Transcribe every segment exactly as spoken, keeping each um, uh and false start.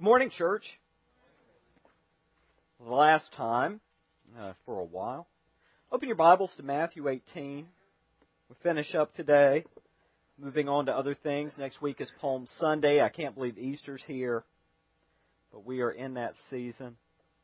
Good morning, church. The last time uh, for a while. Open your Bibles to Matthew eighteen. We finish up today, moving on to other things. Next week is Palm Sunday. I can't believe Easter's here, but we are in that season.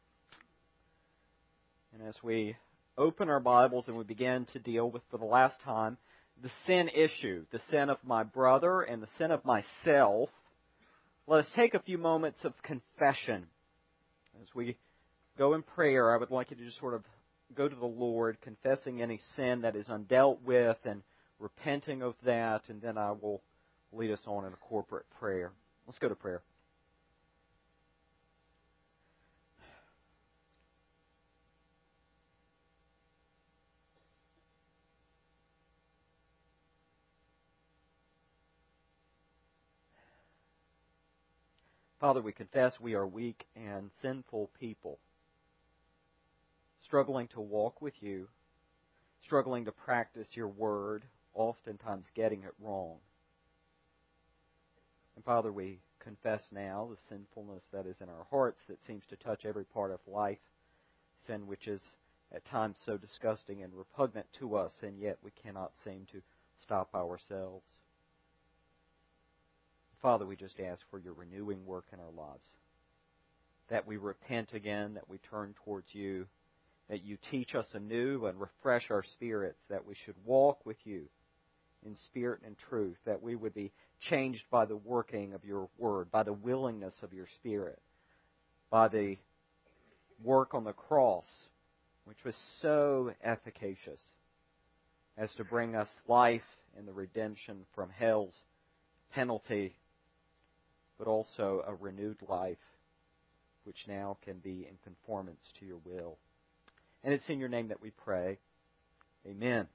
And as we open our Bibles and we begin to deal with, for the last time, the sin issue, the sin of my brother and the sin of myself, let us take a few moments of confession. As we go in prayer, I would like you to just sort of go to the Lord, confessing any sin that is undealt with and repenting of that, and then I will lead us on in a corporate prayer. Let's go to prayer. Father, we confess we are weak and sinful people, struggling to walk with you, struggling to practice your word, oftentimes getting it wrong. And Father, we confess now the sinfulness that is in our hearts that seems to touch every part of life, sin which is at times so disgusting and repugnant to us, and yet we cannot seem to stop ourselves. Father, we just ask for your renewing work in our lives, that we repent again, that we turn towards you, that you teach us anew and refresh our spirits, that we should walk with you in spirit and truth, that we would be changed by the working of your word, by the willingness of your Spirit, by the work on the cross, which was so efficacious as to bring us life and the redemption from hell's penalty, but also a renewed life which now can be in conformance to your will. And it's in your name that we pray. Amen.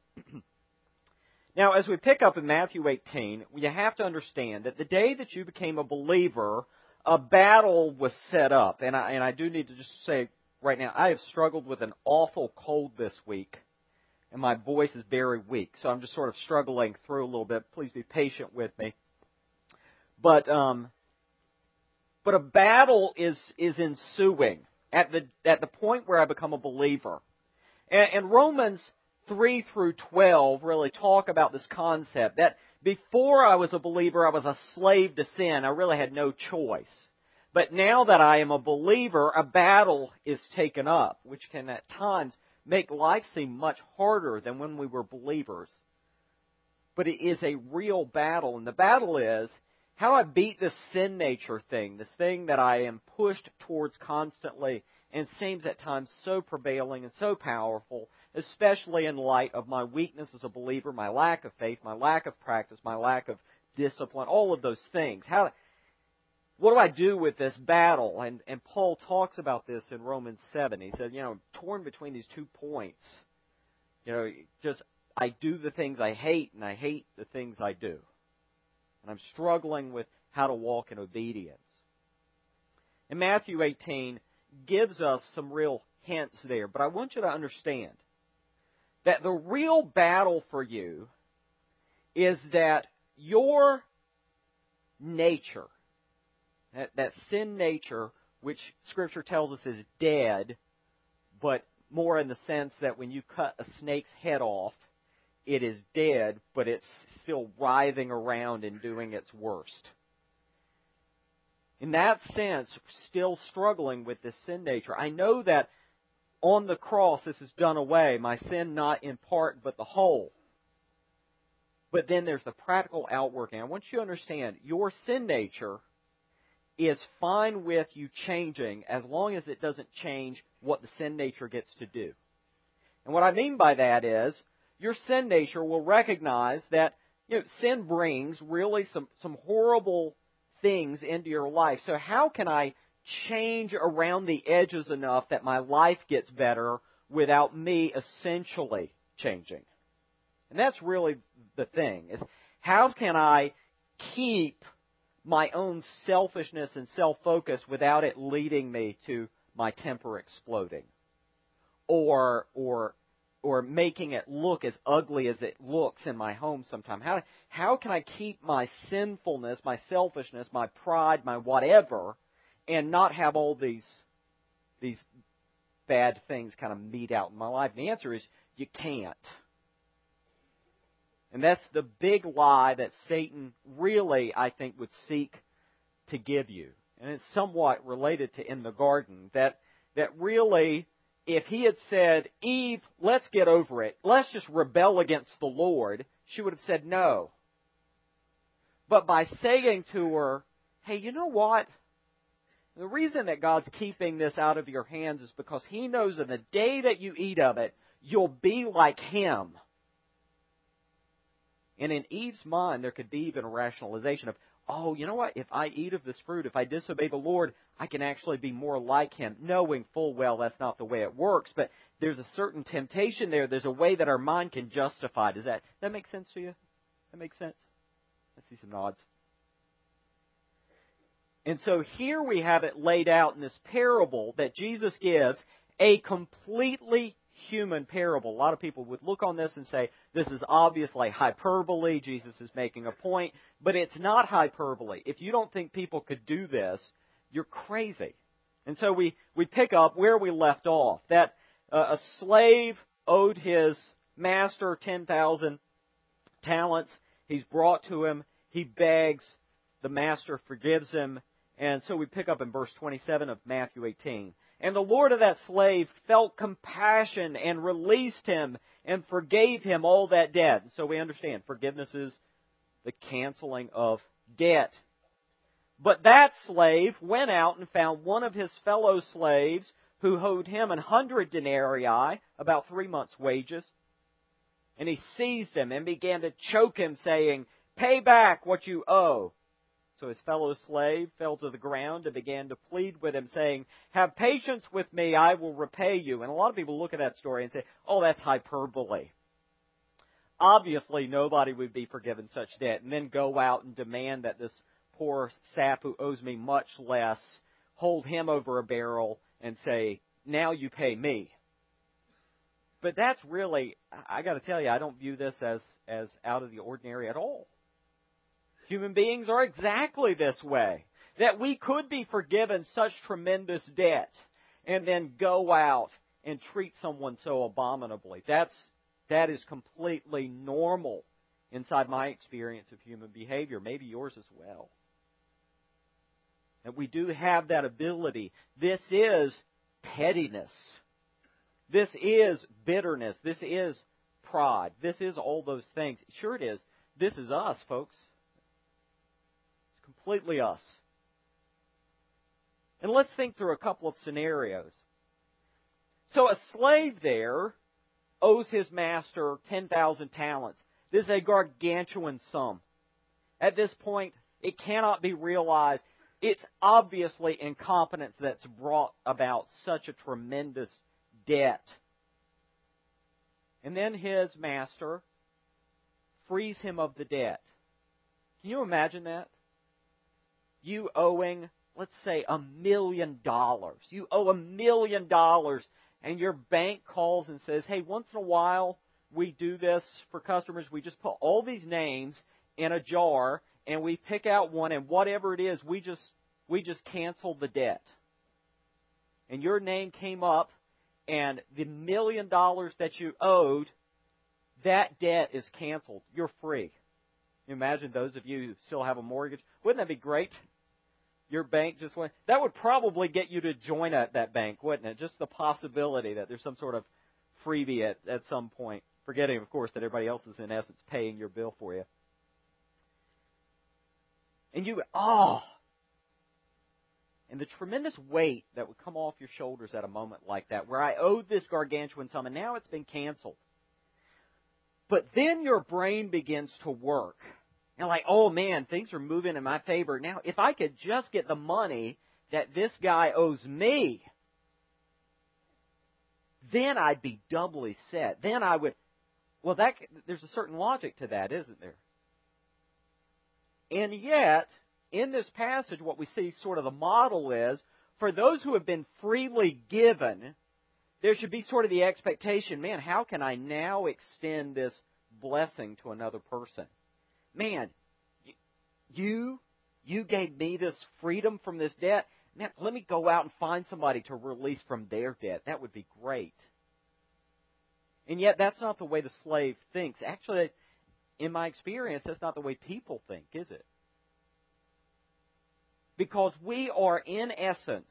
Now, as we pick up in Matthew eighteen, you have to understand that the day that you became a believer, a battle was set up. And I, and I do need to just say right now, I have struggled with an awful cold this week, and my voice is very weak. So I'm just sort of struggling through a little bit. Please be patient with me. But um, but a battle is is ensuing at the at the point where I become a believer. And, and Romans three through twelve really talk about this concept that before I was a believer, I was a slave to sin. I really had no choice. But now that I am a believer, a battle is taken up, which can at times make life seem much harder than when we were believers. But it is a real battle, and the battle is how do I beat this sin nature thing, this thing that I am pushed towards constantly and seems at times so prevailing and so powerful, especially in light of my weakness as a believer, my lack of faith, my lack of practice, my lack of discipline, all of those things. How, what do I do with this battle? And, and Paul talks about this in Romans seven. He said, you know, torn between these two points. You know, just I do the things I hate and I hate the things I do. And I'm struggling with how to walk in obedience. And Matthew eighteen gives us some real hints there. But I want you to understand that the real battle for you is that your nature, that, that sin nature, which Scripture tells us is dead, but more in the sense that when you cut a snake's head off, it is dead, but it's still writhing around and doing its worst. In that sense, still struggling with this sin nature. I know that on the cross this is done away, my sin not in part but the whole. But then there's the practical outworking. I want you to understand, your sin nature is fine with you changing as long as it doesn't change what the sin nature gets to do. And what I mean by that is, your sin nature will recognize that, you know, sin brings really some, some horrible things into your life. So how can I change around the edges enough that my life gets better without me essentially changing? And that's really the thing, is how can I keep my own selfishness and self-focus without it leading me to my temper exploding? Or, or, or making it look as ugly as it looks in my home sometime? How, how can I keep my sinfulness, my selfishness, my pride, my whatever, and not have all these these bad things kind of meet out in my life? And the answer is you can't. And that's the big lie that Satan really, I think, would seek to give you. And it's somewhat related to in the garden, that that really, if he had said, Eve, let's get over it, let's just rebel against the Lord, she would have said no. But by saying to her, hey, you know what? The reason that God's keeping this out of your hands is because He knows in the day that you eat of it, you'll be like Him. And in Eve's mind, there could be even a rationalization of, oh, you know what? If I eat of this fruit, if I disobey the Lord, I can actually be more like Him, knowing full well that's not the way it works. But there's a certain temptation there. There's a way that our mind can justify. Does that, that make sense to you? That makes sense? I see some nods. And so here we have it laid out in this parable that Jesus gives, a completely human parable. A lot of people would look on this and say, this is obviously hyperbole, Jesus is making a point, but it's not hyperbole. If you don't think people could do this, you're crazy. And so we, we pick up where we left off, that uh, a slave owed his master ten thousand talents. He's brought to him. He begs. The master forgives him. And so we pick up in verse twenty-seven of Matthew eighteen. And the Lord of that slave felt compassion and released him and forgave him all that debt. And so we understand forgiveness is the canceling of debt. But that slave went out and found one of his fellow slaves who owed him an hundred denarii, about three months' wages. And he seized him and began to choke him, saying, pay back what you owe. So his fellow slave fell to the ground and began to plead with him, saying, have patience with me, I will repay you. And a lot of people look at that story and say, oh, that's hyperbole. Obviously, nobody would be forgiven such debt and then go out and demand that this poor sap who owes me much less hold him over a barrel and say, now you pay me. But that's really, I got to tell you, I don't view this as, as out of the ordinary at all. Human beings are exactly this way. That we could be forgiven such tremendous debt and then go out and treat someone so abominably. That's, that is completely normal inside my experience of human behavior, maybe yours as well. And we do have that ability. This is pettiness. This is bitterness. This is pride. This is all those things. Sure it is. This is us, folks. Completely us. And let's think through a couple of scenarios. So a slave there owes his master ten thousand talents. This is a gargantuan sum. At this point, it cannot be realized. It's obviously incompetence that's brought about such a tremendous debt. And then his master frees him of the debt. Can you imagine that? You owing, let's say, a million dollars. You owe a million dollars, and your bank calls and says, hey, once in a while we do this for customers. We just put all these names in a jar, and we pick out one, and whatever it is, we just we just cancel the debt. And your name came up, and the million dollars that you owed, that debt is canceled. You're free. You imagine those of you who still have a mortgage. Wouldn't that be great? Your bank just went. That would probably get you to join at that bank, wouldn't it? Just the possibility that there's some sort of freebie at, at some point. Forgetting, of course, that everybody else is in essence paying your bill for you. And you, oh, and the tremendous weight that would come off your shoulders at a moment like that, where I owed this gargantuan sum and now it's been canceled. But then your brain begins to work. And like, oh man, things are moving in my favor. Now, if I could just get the money that this guy owes me, then I'd be doubly set. Then I would, well, that there's a certain logic to that, isn't there? And yet, in this passage, what we see sort of the model is, for those who have been freely given, there should be sort of the expectation, man, how can I now extend this blessing to another person? Man, you, you gave me this freedom from this debt. man, let me go out and find somebody to release from their debt. That would be great. And yet that's not the way the slave thinks. Actually, in my experience, that's not the way people think, is it? Because we are, in essence,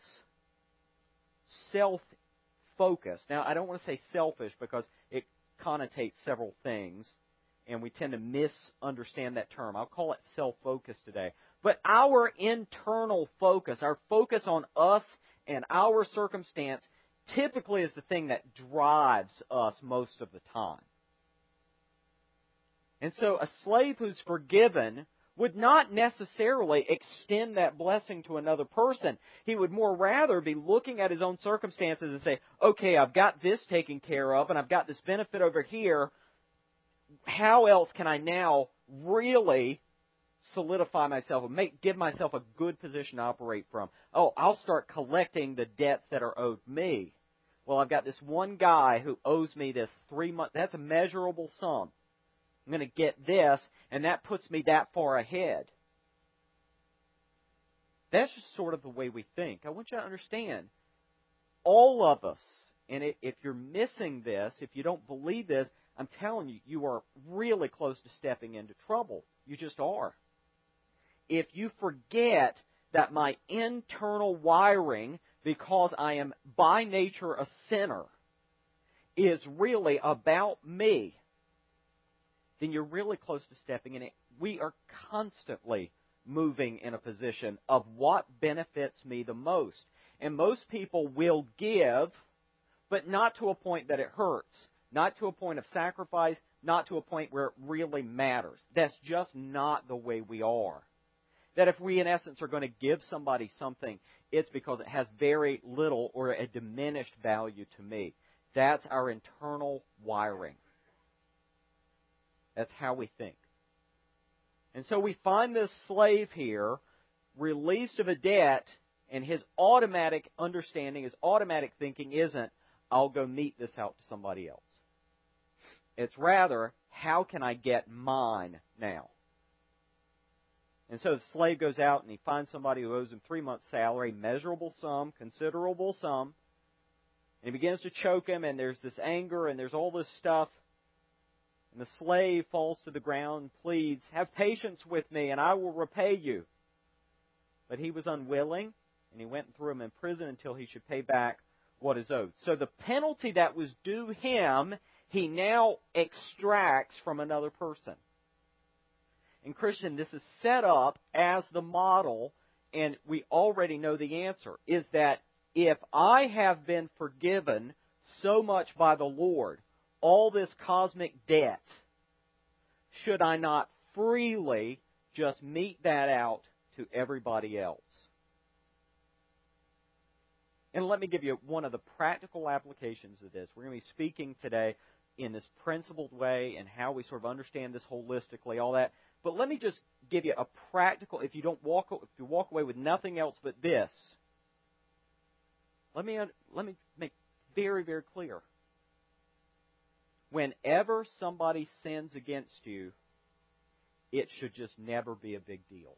self-focused. Now, I don't want to say selfish because it connotates several things, and we tend to misunderstand that term. I'll call it self-focused today. But our internal focus, our focus on us and our circumstance, typically is the thing that drives us most of the time. And so a slave who's forgiven would not necessarily extend that blessing to another person. He would more rather be looking at his own circumstances and say, okay, I've got this taken care of and I've got this benefit over here. How else can I now really solidify myself and make, give myself a good position to operate from? Oh, I'll start collecting the debts that are owed me. Well, I've got this one guy who owes me this three months. That's a measurable sum. I'm going to get this, and that puts me that far ahead. That's just sort of the way we think. I want you to understand, all of us, and if you're missing this, if you don't believe this, I'm telling you, you are really close to stepping into trouble. You just are. If you forget that my internal wiring, because I am by nature a sinner, is really about me, then you're really close to stepping in it. We are constantly moving in a position of what benefits me the most. And most people will give, but not to a point that it hurts. Not to a point of sacrifice, not to a point where it really matters. That's just not the way we are. That if we, in essence, are going to give somebody something, it's because it has very little or a diminished value to me. That's our internal wiring. That's how we think. And so we find this slave here released of a debt, and his automatic understanding, his automatic thinking isn't, I'll go mete this out to somebody else. It's rather, how can I get mine now? And so the slave goes out and he finds somebody who owes him three months' salary, measurable sum, considerable sum. And he begins to choke him, and there's this anger, and there's all this stuff. And the slave falls to the ground and pleads, have patience with me, and I will repay you. But he was unwilling, and he went and threw him in prison until he should pay back what is owed. So the penalty that was due him, he now extracts from another person. And Christian, this is set up as the model, and we already know the answer, is that if I have been forgiven so much by the Lord, all this cosmic debt, should I not freely just mete that out to everybody else? And let me give you one of the practical applications of this. We're going to be speaking today in this principled way and how we sort of understand this holistically, all that. But let me just give you a practical, if you don't walk, if you walk away with nothing else but this, let me, let me make very, very clear. Whenever somebody sins against you, it should just never be a big deal.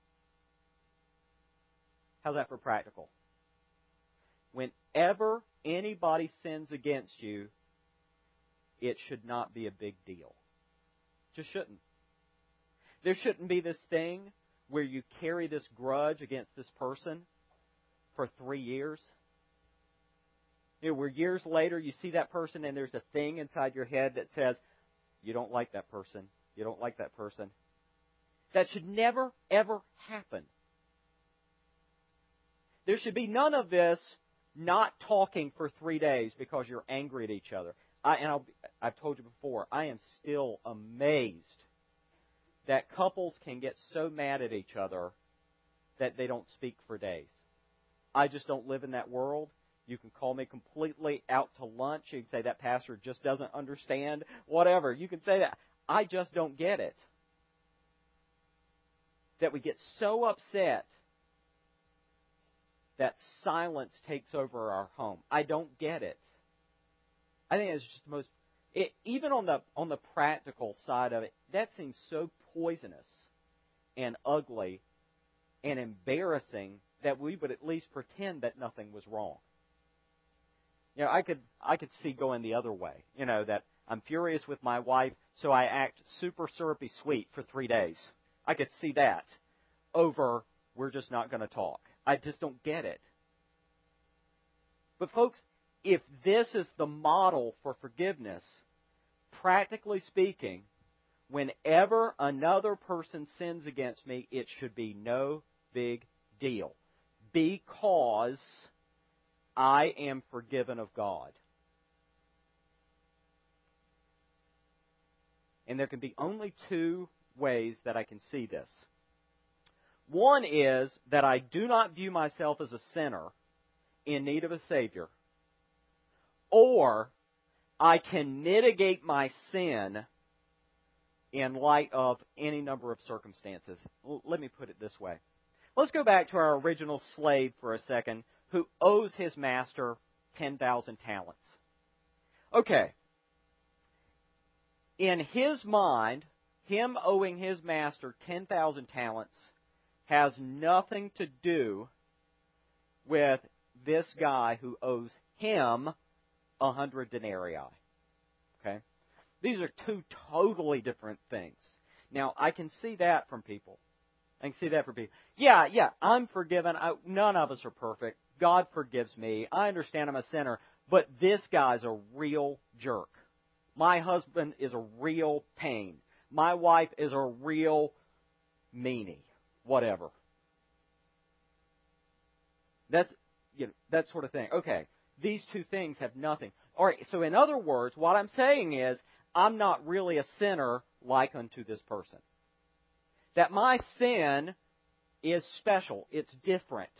How's that for practical? Whenever anybody sins against you, it should not be a big deal. Just shouldn't. There shouldn't be this thing where you carry this grudge against this person for three years. You know, where years later you see that person and there's a thing inside your head that says, you don't like that person. You don't like that person. That should never, ever happen. There should be none of this not talking for three days because you're angry at each other. I, and I'll, I've told you before, I am still amazed that couples can get so mad at each other that they don't speak for days. I just don't live in that world. You can call me completely out to lunch. You can say that pastor just doesn't understand. Whatever. You can say that. I just don't get it. That we get so upset that silence takes over our home. I don't get it. I think it's just the most... It, even on the on the practical side of it, that seems so poisonous and ugly and embarrassing that we would at least pretend that nothing was wrong. You know, I could I could see going the other way. You know, that I'm furious with my wife, so I act super syrupy sweet for three days. I could see that over we're just not going to talk. I just don't get it. But folks, if this is the model for forgiveness, practically speaking, whenever another person sins against me, it should be no big deal. Because I am forgiven of God. And there can be only two ways that I can see this. One is that I do not view myself as a sinner in need of a Savior, or I can mitigate my sin in light of any number of circumstances. L- let me put it this way. Let's go back to our original slave for a second who owes his master ten thousand talents. Okay. In his mind, him owing his master ten thousand talents has nothing to do with this guy who owes him a hundred denarii. Okay? These are two totally different things. Now, I can see that from people. I can see that from people. Yeah, yeah, I'm forgiven. I, none of us are perfect. God forgives me. I understand I'm a sinner. But this guy's a real jerk. My husband is a real pain. My wife is a real meanie. Whatever. That's, you know, that sort of thing. Okay, these two things have nothing. All right, so in other words, what I'm saying is, I'm not really a sinner like unto this person. That my sin is special. It's different.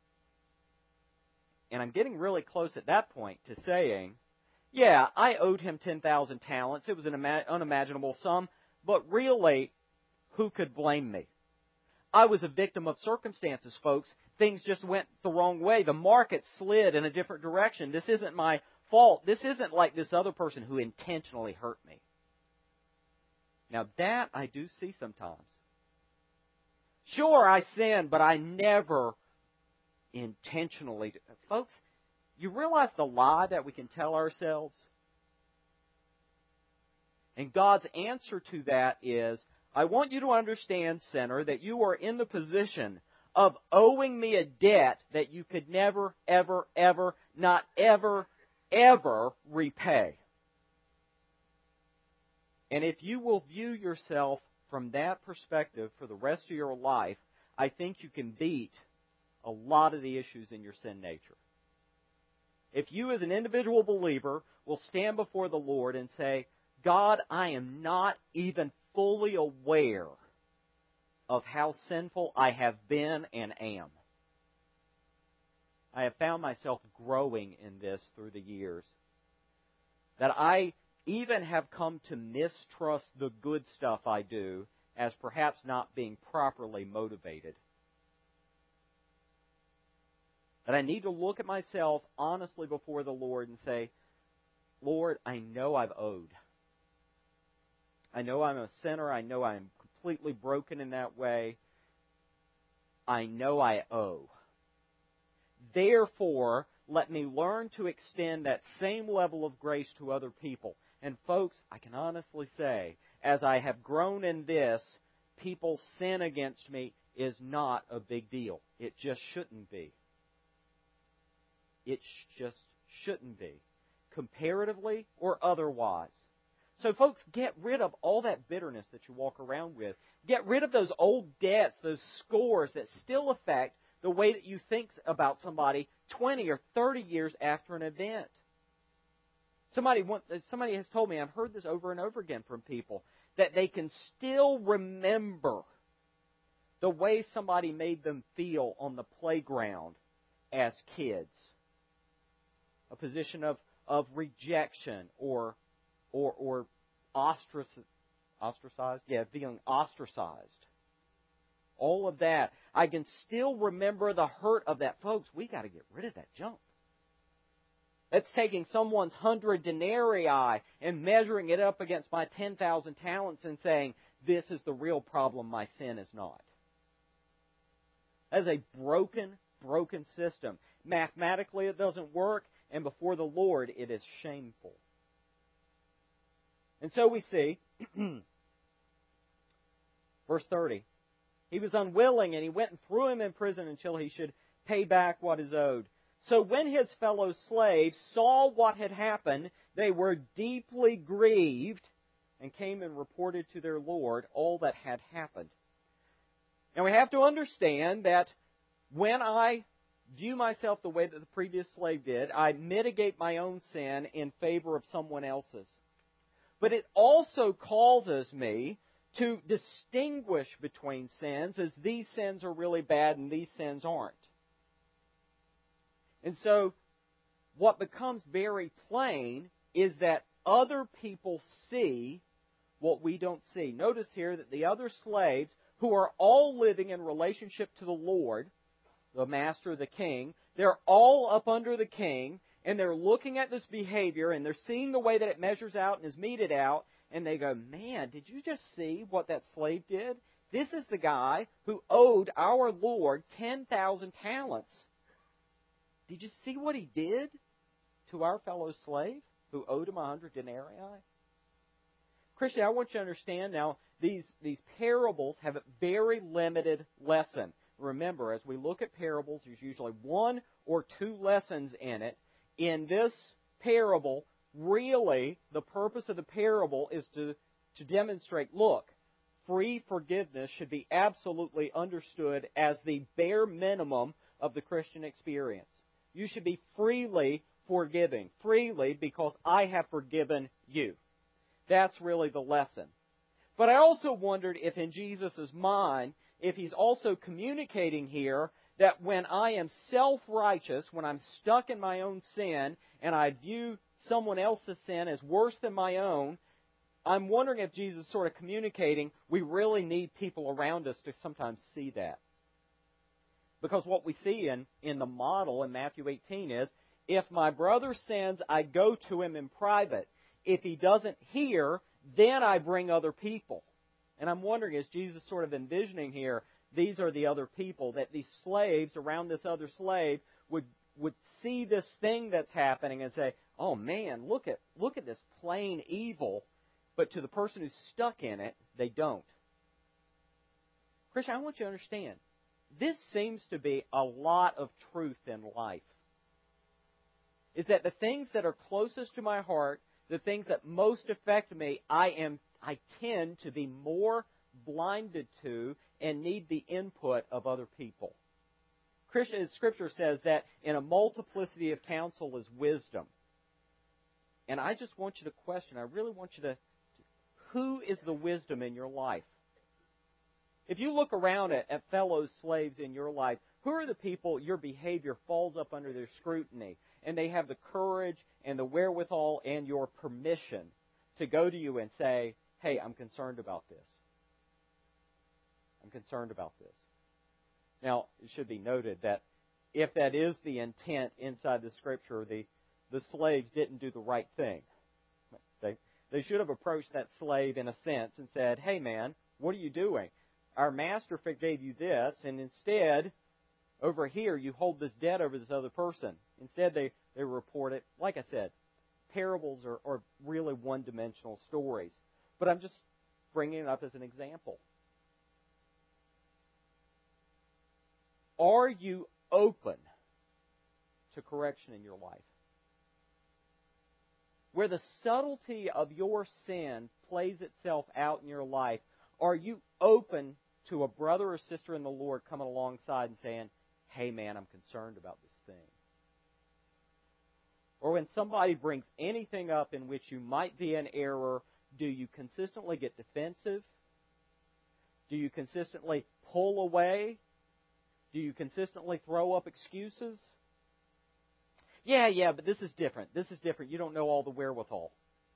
And I'm getting really close at that point to saying, yeah, I owed him ten thousand talents. It was an unimaginable sum. But really, who could blame me? I was a victim of circumstances, folks. Things just went the wrong way. The market slid in a different direction. This isn't my fault. This isn't like this other person who intentionally hurt me. Now, that I do see sometimes. Sure, I sin, but I never intentionally do. Folks, you realize the lie that we can tell ourselves? And God's answer to that is, I want you to understand, sinner, that you are in the position of owing me a debt that you could never, ever, ever, not ever, ever repay. And if you will view yourself from that perspective for the rest of your life, I think you can beat a lot of the issues in your sin nature. If you as an individual believer will stand before the Lord and say, God, I am not even fully aware of how sinful I have been and am. I have found myself growing in this through the years. That I even have come to mistrust the good stuff I do as perhaps not being properly motivated. That I need to look at myself honestly before the Lord and say, Lord, I know I've owed. I know I'm a sinner. I know I'm completely broken in that way. I know I owe. Therefore, let me learn to extend that same level of grace to other people. And folks, I can honestly say, as I have grown in this, people's sin against me is not a big deal. It just shouldn't be. It sh- just shouldn't be. Comparatively or otherwise. So folks, get rid of all that bitterness that you walk around with. Get rid of those old debts, those scores that still affect the way that you think about somebody twenty or thirty years after an event. Somebody wants, somebody has told me, I've heard this over and over again from people, that they can still remember the way somebody made them feel on the playground as kids. A position of, of rejection or or or ostracized, ostracized? Yeah, feeling ostracized. All of that. I can still remember the hurt of that. Folks, we got to get rid of that junk. That's taking someone's hundred denarii and measuring it up against my ten thousand talents and saying, this is the real problem, my sin is not. That is a broken, broken system. Mathematically, it doesn't work, and before the Lord, it is shameful. And so we see, verse thirty, he was unwilling, and he went and threw him in prison until he should pay back what is owed. So when his fellow slaves saw what had happened, they were deeply grieved and came and reported to their Lord all that had happened. Now we have to understand that when I view myself the way that the previous slave did, I mitigate my own sin in favor of someone else's. But it also causes me to distinguish between sins, as these sins are really bad and these sins aren't. And so, what becomes very plain is that other people see what we don't see. Notice here that the other slaves, who are all living in relationship to the Lord, the master, the king, they're all up under the king, and they're looking at this behavior, and they're seeing the way that it measures out and is meted out, and they go, man, did you just see what that slave did? This is the guy who owed our Lord ten thousand talents. Did you see what he did to our fellow slave who owed him a hundred denarii? Christian, I want you to understand now, these, these parables have a very limited lesson. Remember, as we look at parables, there's usually one or two lessons in it. In this parable, really, the purpose of the parable is to, to demonstrate, look, free forgiveness should be absolutely understood as the bare minimum of the Christian experience. You should be freely forgiving. Freely because I have forgiven you. That's really the lesson. But I also wondered if in Jesus' mind, if he's also communicating here that when I am self-righteous, when I'm stuck in my own sin, and I view someone else's sin as worse than my own, I'm wondering if Jesus is sort of communicating we really need people around us to sometimes see that. Because what we see in, in the model in Matthew eighteen is, if my brother sins, I go to him in private. If he doesn't hear, then I bring other people. And I'm wondering, is Jesus sort of envisioning here, these are the other people, that these slaves around this other slave would would see this thing that's happening and say, oh man, look at look at this plain evil, but to the person who's stuck in it, they don't. Christian, I want you to understand, this seems to be a lot of truth in life. Is that the things that are closest to my heart, the things that most affect me, I am I tend to be more blinded to and need the input of other people. Christian Scripture says that in a multiplicity of counsel is wisdom. And I just want you to question, I really want you to, who is the wisdom in your life? If you look around at, at fellow slaves in your life, who are the people your behavior falls up under their scrutiny, and they have the courage and the wherewithal and your permission to go to you and say, hey, I'm concerned about this. I'm concerned about this. Now, it should be noted that if that is the intent inside the Scripture, the, the slaves didn't do the right thing. They, they should have approached that slave in a sense and said, hey man, what are you doing? Our master forgave you this, and instead, over here, you hold this debt over this other person. Instead, they, they report it. Like I said, parables are, are really one-dimensional stories. But I'm just bringing it up as an example. Are you open to correction in your life? Where the subtlety of your sin plays itself out in your life, are you open to a brother or sister in the Lord coming alongside and saying, hey man, I'm concerned about this thing? Or when somebody brings anything up in which you might be in error, do you consistently get defensive? Do you consistently pull away? Do you consistently throw up excuses? Yeah, yeah, but this is different. This is different. You don't know all the wherewithal.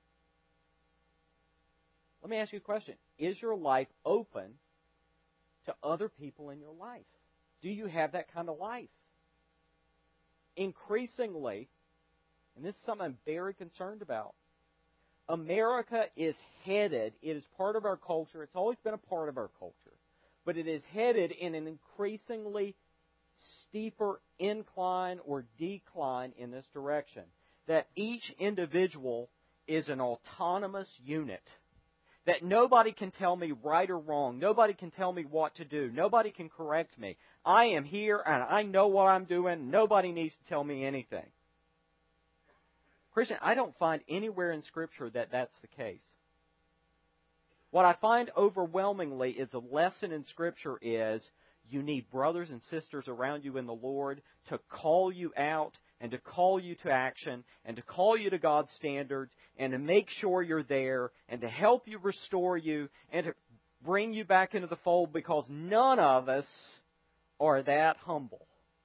Let me ask you a question. Is your life open to other people in your life? Do you have that kind of life? Increasingly, and this is something I'm very concerned about, America is headed, it is part of our culture, it's always been a part of our culture, but it is headed in an increasingly steeper incline or decline in this direction. That each individual is an autonomous unit. That nobody can tell me right or wrong. Nobody can tell me what to do. Nobody can correct me. I am here and I know what I'm doing. Nobody needs to tell me anything. Christian, I don't find anywhere in Scripture that that's the case. What I find overwhelmingly is the lesson in Scripture is you need brothers and sisters around you in the Lord to call you out and to call you to action and to call you to God's standards and to make sure you're there and to help you restore you and to bring you back into the fold, because none of us are that humble.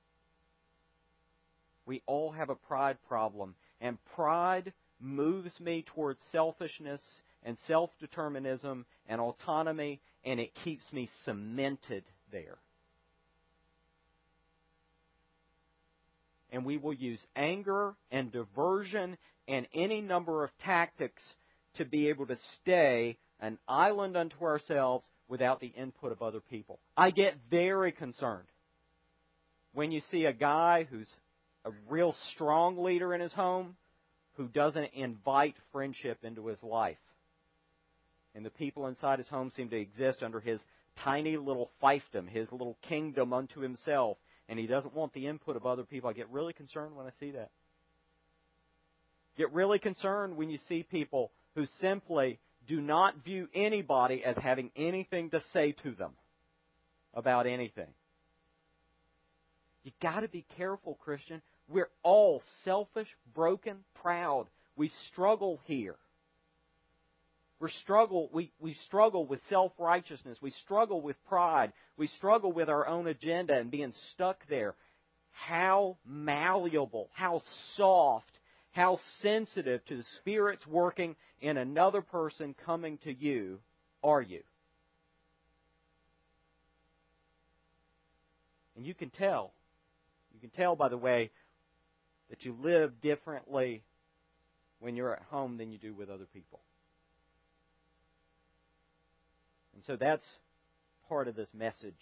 We all have a pride problem, and pride moves me towards selfishness and self-determinism and autonomy, and it keeps me cemented there. And we will use anger and diversion and any number of tactics to be able to stay an island unto ourselves without the input of other people. I get very concerned when you see a guy who's a real strong leader in his home who doesn't invite friendship into his life. And the people inside his home seem to exist under his tiny little fiefdom, his little kingdom unto himself. And he doesn't want the input of other people. I get really concerned when I see that. Get really concerned when you see people who simply do not view anybody as having anything to say to them about anything. You've got to be careful, Christian. We're all selfish, broken, proud. We struggle here. We struggle, we, we struggle with self-righteousness. We struggle with pride. We struggle with our own agenda and being stuck there. How malleable, how soft, how sensitive to the Spirit's working in another person coming to you are you? And you can tell. You can tell by the way that you live differently when you're at home than you do with other people. And so that's part of this message.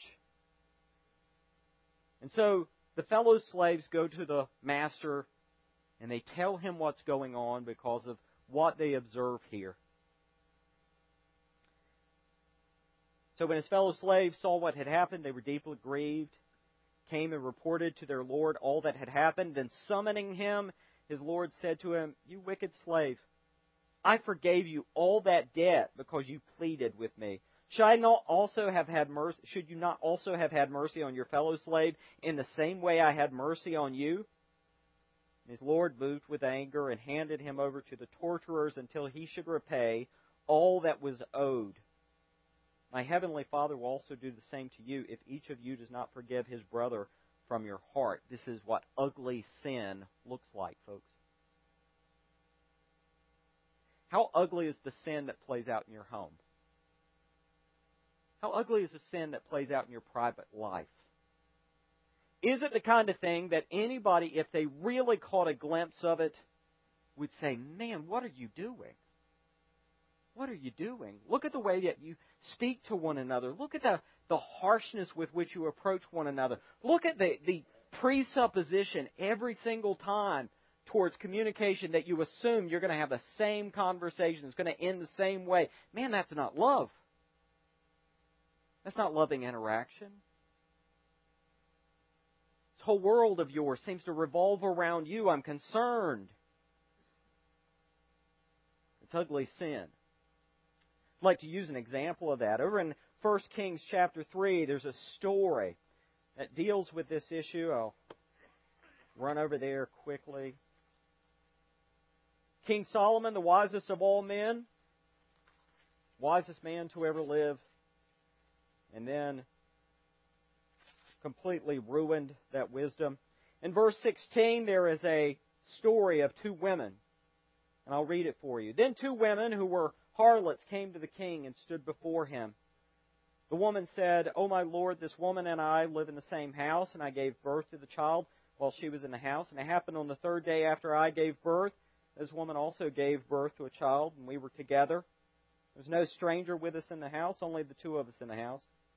And so the fellow slaves go to the master and they tell him what's going on because of what they observe here. So when his fellow slaves saw what had happened, they were deeply grieved, came and reported to their Lord all that had happened. Then summoning him, his Lord said to him, "You wicked slave, I forgave you all that debt because you pleaded with me. Should I not also have had mercy? Should you not also have had mercy on your fellow slave in the same way I had mercy on you?" And his Lord, moved with anger, and handed him over to the torturers until he should repay all that was owed. My heavenly Father will also do the same to you if each of you does not forgive his brother from your heart. This is what ugly sin looks like, folks. How ugly is the sin that plays out in your home? How ugly is the sin that plays out in your private life? Is it the kind of thing that anybody, if they really caught a glimpse of it, would say, "Man, what are you doing? What are you doing? Look at the way that you speak to one another. Look at the, the harshness with which you approach one another. Look at the, the presupposition every single time towards communication that you assume you're going to have the same conversation. It's going to end the same way. Man, that's not love. That's not loving interaction. This whole world of yours seems to revolve around you. I'm concerned. It's ugly sin. I'd like to use an example of that. Over in First Kings chapter three, there's a story that deals with this issue. I'll run over there quickly. King Solomon, the wisest of all men, wisest man to ever live, and then completely ruined that wisdom. In verse sixteen, there is a story of two women, and I'll read it for you. Then two women who were harlots came to the king and stood before him. The woman said, "O my lord, this woman and I live in the same house, and I gave birth to the child while she was in the house. And it happened on the third day after I gave birth, this woman also gave birth to a child, and we were together. There was no stranger with us in the house, only the two of us in the house.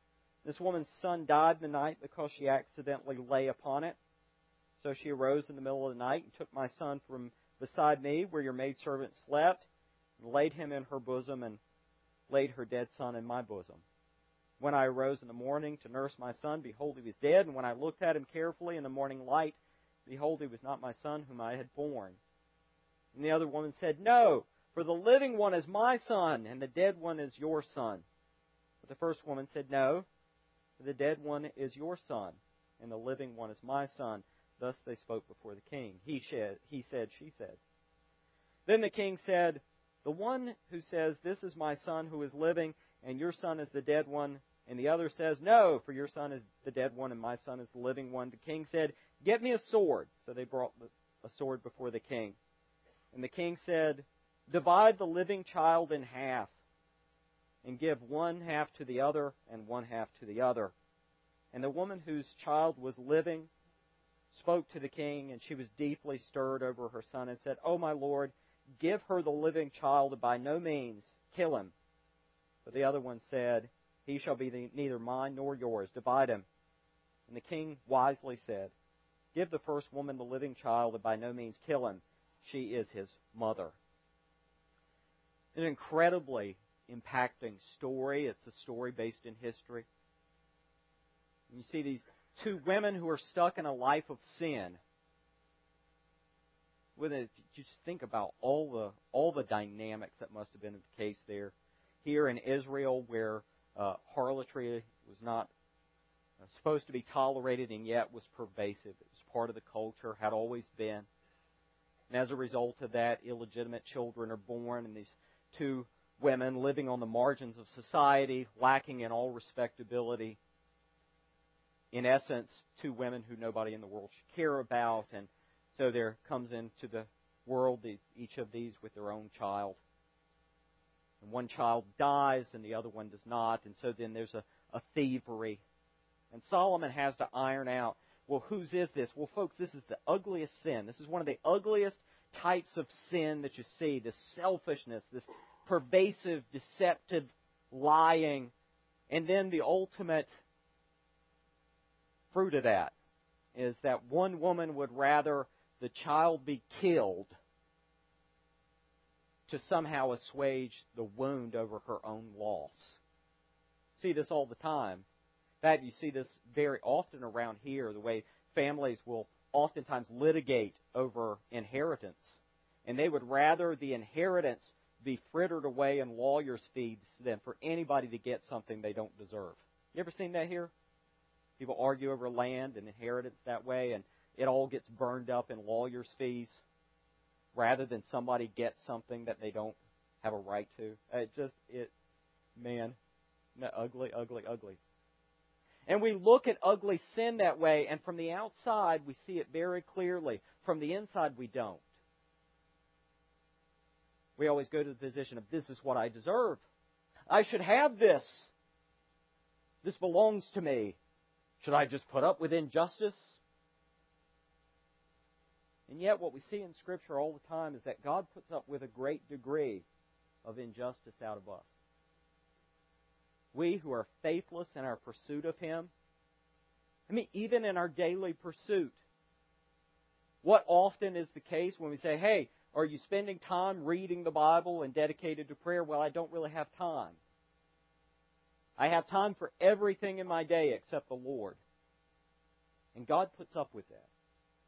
This woman's son died in the night because she accidentally lay upon it. So she arose in the middle of the night and took my son from beside me, where your maidservant slept, and laid him in her bosom, and laid her dead son in my bosom. When I arose in the morning to nurse my son, behold, he was dead. And when I looked at him carefully in the morning light, behold, he was not my son whom I had born. And the other woman said, No, for the living one is my son, and the dead one is your son. But the first woman said, No, for the dead one is your son, and the living one is my son. Thus they spoke before the king. He said, he said, she said. Then the king said, The one who says, This is my son who is living, and your son is the dead one, and the other says, No, for your son is the dead one, and my son is the living one. The king said, Get me a sword. So they brought a sword before the king. And the king said, Divide the living child in half, and give one half to the other, and one half to the other. And the woman whose child was living spoke to the king, and she was deeply stirred over her son, and said, Oh, my lord, give her the living child, and by no means kill him. But the other one said, He shall be neither mine nor yours. Divide him. And the king wisely said, Give the first woman the living child, and by no means kill him. She is his mother. An incredibly impacting story. It's a story based in history. And you see these two women who are stuck in a life of sin. With it, just think about all the all the dynamics that must have been the case there. Here in Israel, where uh, harlotry was not uh, supposed to be tolerated and yet was pervasive. It was part of the culture, had always been. And as a result of that, illegitimate children are born, and these two women living on the margins of society, lacking in all respectability. In essence, two women who nobody in the world should care about, and so there comes into the world each of these with their own child. And one child dies and the other one does not, and so then there's a, a thievery. And Solomon has to iron out, well, whose is this? Well, folks, this is the ugliest sin. This is one of the ugliest types of sin that you see, this selfishness, this pervasive, deceptive lying, and then the ultimate fruit of that is that one woman would rather the child be killed to somehow assuage the wound over her own loss. See this all the time. In fact, you see this very often around here, the way families will oftentimes litigate over inheritance. And they would rather the inheritance be frittered away in lawyers' fees than for anybody to get something they don't deserve. You ever seen that here? People argue over land and inheritance that way, and it all gets burned up in lawyers' fees rather than somebody gets something that they don't have a right to. It just, it, man, ugly, ugly, ugly. And we look at ugly sin that way, and from the outside we see it very clearly. From the inside we don't. We always go to the position of, this is what I deserve. I should have this. This belongs to me. Should I just put up with injustice? And yet what we see in Scripture all the time is that God puts up with a great degree of injustice out of us. We who are faithless in our pursuit of Him, I mean, even in our daily pursuit, what often is the case when we say, hey, are you spending time reading the Bible and dedicated to prayer? Well, I don't really have time. I have time for everything in my day except the Lord. And God puts up with that.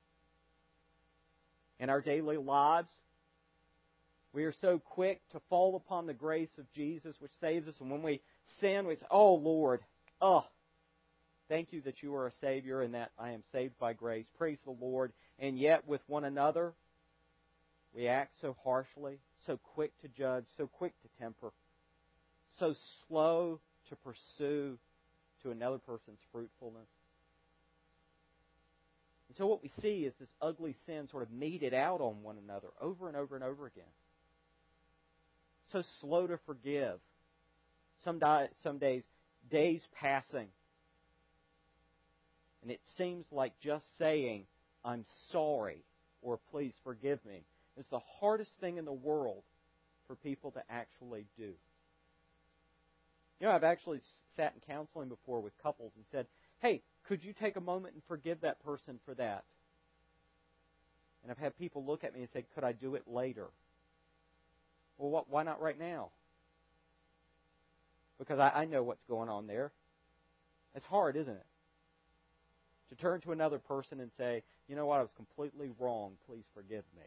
In our daily lives, we are so quick to fall upon the grace of Jesus, which saves us. And when we sin, we say, oh, Lord, oh, thank you that you are a Savior and that I am saved by grace. Praise the Lord. And yet with one another, we act so harshly, so quick to judge, so quick to temper, so slow to pursue to another person's fruitfulness. And so what we see is this ugly sin sort of meted out on one another over and over and over again. So slow to forgive. Some, di- some days, days passing. And it seems like just saying, I'm sorry, or please forgive me, is the hardest thing in the world for people to actually do. You know, I've actually sat in counseling before with couples and said, hey, could you take a moment and forgive that person for that? And I've had people look at me and say, could I do it later? Well, what, why not right now? Because I, I know what's going on there. It's hard, isn't it? To turn to another person and say, you know what, I was completely wrong. Please forgive me.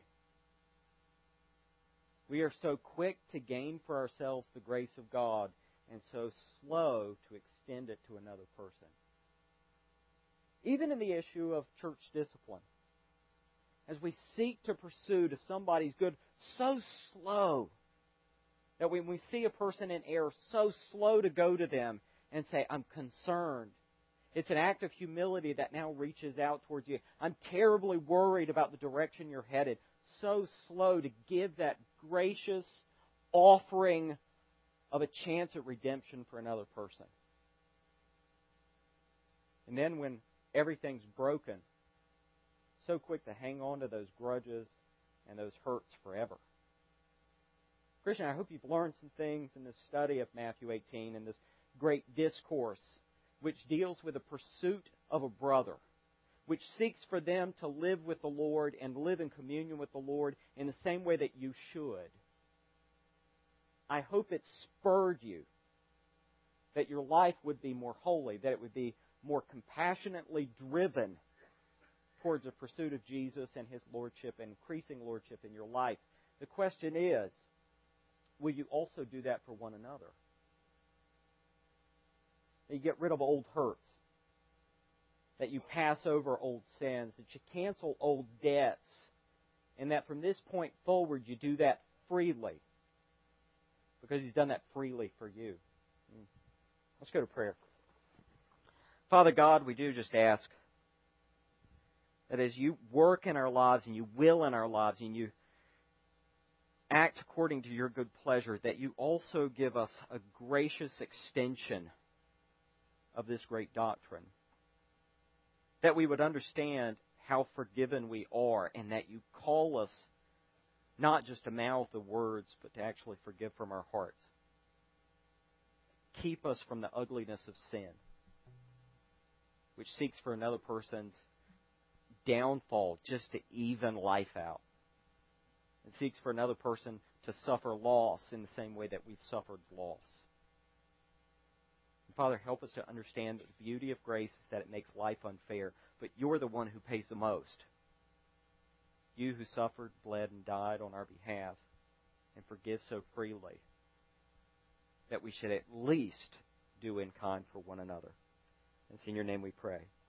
We are so quick to gain for ourselves the grace of God and so slow to extend it to another person. Even in the issue of church discipline, as we seek to pursue to somebody's good, so slow that when we see a person in error, so slow to go to them and say, I'm concerned. It's an act of humility that now reaches out towards you. I'm terribly worried about the direction you're headed. So slow to give that gracious offering of a chance at redemption for another person. And then when everything's broken, so quick to hang on to those grudges and those hurts forever. Christian, I hope you've learned some things in this study of Matthew eighteen and this great discourse which deals with the pursuit of a brother, which seeks for them to live with the Lord and live in communion with the Lord in the same way that you should. I hope it spurred you that your life would be more holy, that it would be more compassionately driven towards the pursuit of Jesus and His Lordship and increasing Lordship in your life. The question is, will you also do that for one another? That you get rid of old hurts, that you pass over old sins, that you cancel old debts, and that from this point forward you do that freely, because He's done that freely for you. Let's go to prayer. Father God, we do just ask that as you work in our lives and you will in our lives and you act according to your good pleasure, that you also give us a gracious extension of this great doctrine. That we would understand how forgiven we are and that you call us not just to mouth the words, but to actually forgive from our hearts. Keep us from the ugliness of sin, which seeks for another person's downfall just to even life out. And seeks for another person to suffer loss in the same way that we've suffered loss. And Father, help us to understand that the beauty of grace is that it makes life unfair, but you're the one who pays the most. You who suffered, bled, and died on our behalf, and forgive so freely, that we should at least do in kind for one another. It's in your name we pray.